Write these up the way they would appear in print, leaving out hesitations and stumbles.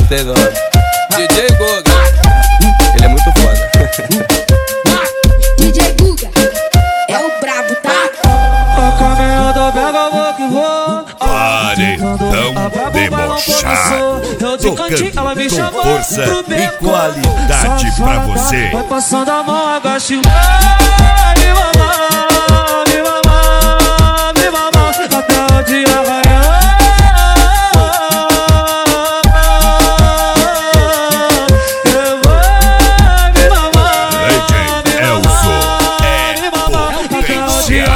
certeza, mano. DJ Guga, ele é muito foda. DJ Guga é o brabo, tá? A caminhada pega, vou que vou. Paredão debochado, tocando com força e qualidade pra você. Vai passando a mão, agacha o me mamar, me mamar, me mamar, até o dia raiar. Eu vou me mamar, DJ Elzo é potência.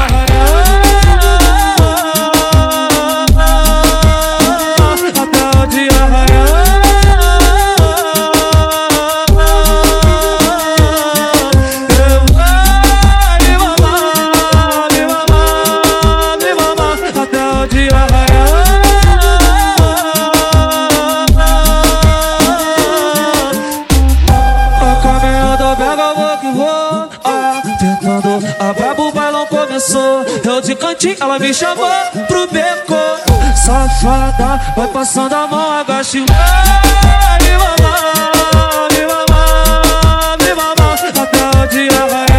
A brabo, o bailão começou. Eu de cantinho, ela me chamou pro beco. Safada, vai passando a mão, agacha o me mamar, me mamar, me mamar, até o dia raiar.